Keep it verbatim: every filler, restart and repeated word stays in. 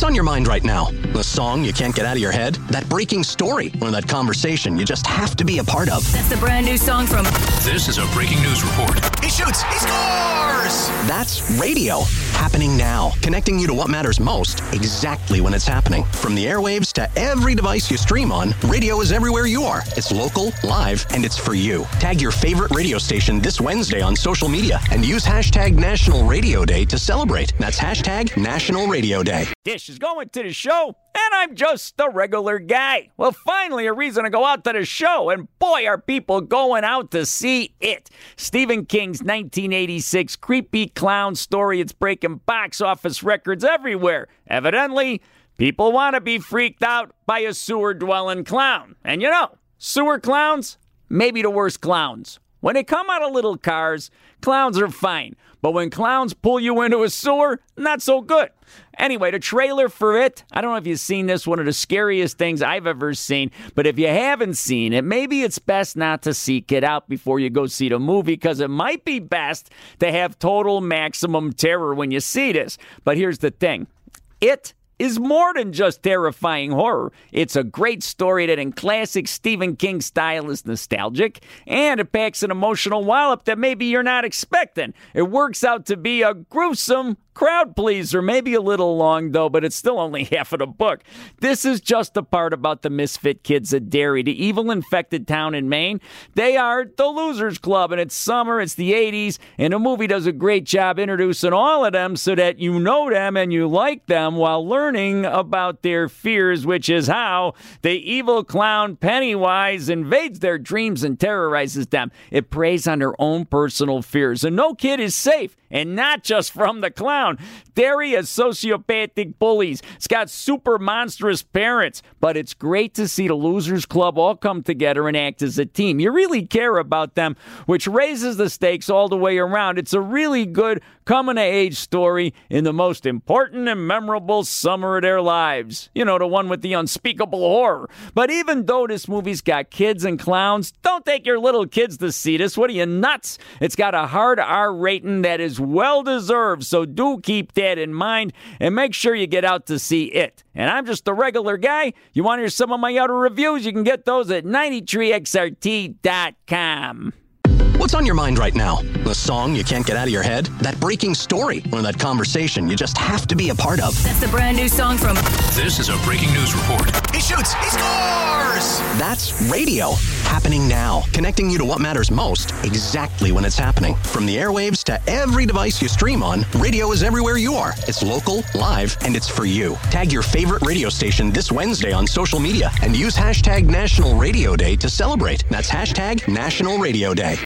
What's on your mind right now? The song you can't get out of your head? That breaking story? Or that conversation you just have to be a part of? That's the brand new song from... This is a breaking news report. He shoots! He scores! That's radio. Happening now. Connecting you to what matters most, exactly when it's happening. From the airwaves to every device you stream on, radio is everywhere you are. It's local, live, and it's for you. Tag your favorite radio station this Wednesday on social media and use hashtag National Radio Day to celebrate. That's hashtag National Radio Day. Dish is going to the show, and I'm just a regular guy. Well, finally a reason to go out to the show, and boy, are people going out to see it. Stephen King's nineteen eighty-six creepy clown story. It's breaking box office records everywhere. Evidently, people want to be freaked out by a sewer-dwelling clown. And you know, sewer clowns, maybe the worst clowns. When they come out of little cars, clowns are fine. But when clowns pull you into a sewer, not so good. Anyway, the trailer for it, I don't know if you've seen this, one of the scariest things I've ever seen. But if you haven't seen it, maybe it's best not to seek it out before you go see the movie, because it might be best to have total maximum terror when you see this. But here's the thing. It is more than just terrifying horror. It's a great story that in classic Stephen King style is nostalgic, and it packs an emotional wallop that maybe you're not expecting. It works out to be a gruesome crowd pleaser, maybe a little long though, but it's still only half of the book. This is just the part about the misfit kids at Derry, the evil infected town in Maine. They are the Losers Club, and it's summer, it's the eighties, and the movie does a great job introducing all of them so that you know them and you like them while learning about their fears, which is how the evil clown Pennywise invades their dreams and terrorizes them. It preys on their own personal fears, and no kid is safe, and not just from the clown. Derry has sociopathic bullies. It's got super monstrous parents. But it's great to see the Losers Club all come together and act as a team. You really care about them, which raises the stakes all the way around. It's a really good coming-of-age story in the most important and memorable summer of their lives. You know, the one with the unspeakable horror. But even though this movie's got kids and clowns, don't take your little kids to see this. What are you, nuts? It's got a hard R rating that is well-deserved, so do keep that in mind and make sure you get out to see it. And I'm just a regular guy. You want to hear some of my other reviews? You can get those at ninety-three X R T dot com. What's on your mind right now? The song you can't get out of your head? That breaking story? Or that conversation you just have to be a part of? That's the brand new song from... This is a breaking news report. He shoots! He scores! That's radio. Happening now. Connecting you to what matters most, exactly when it's happening. From the airwaves to every device you stream on, radio is everywhere you are. It's local, live, and it's for you. Tag your favorite radio station this Wednesday on social media and use hashtag National Radio Day to celebrate. That's hashtag National Radio Day.